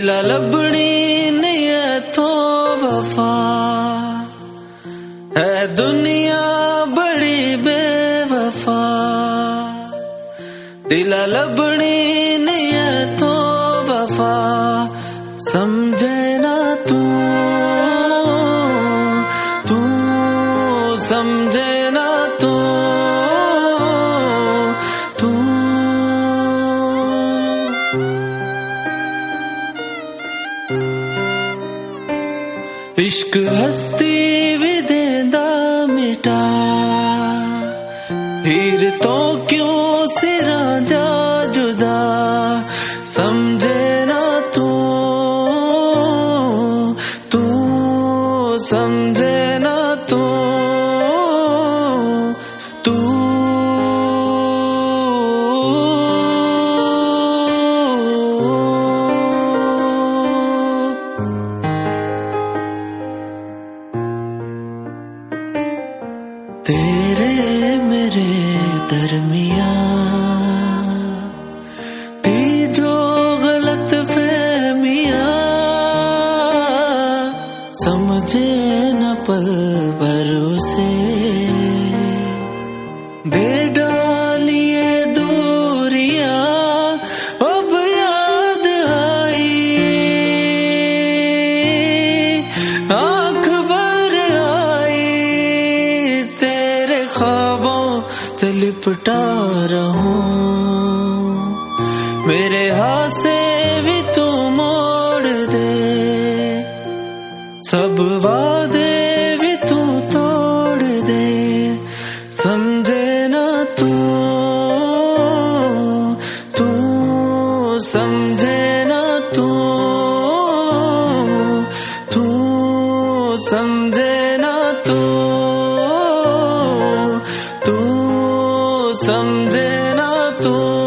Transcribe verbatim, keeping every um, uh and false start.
दिला लबड़ी नहीं तो वफा है दुनिया बड़ी बेवफा। दिला लबड़ी नहीं तो वफा समझे ना तू तू समझे ना तू तू। इश्क हस्ती भी देंदा मिटा फिर तो क्यों सिरा जा जुदा समझे ना तू तू समझे ना तू तू। तेरे मेरे दरमिया थी जो गलत फहमिया समझे न पल भर उसे दे डालिए दूरिया अब याद आई आंख भर आई तेरे ख्वाबों से लिपटा रहूं मेरे हाथ से भी तू मोड़ दे सब वादे भी तू तोड़ दे समझे ना तू तू समझे ना तू तू समझे ना तू तू समझे ना तू।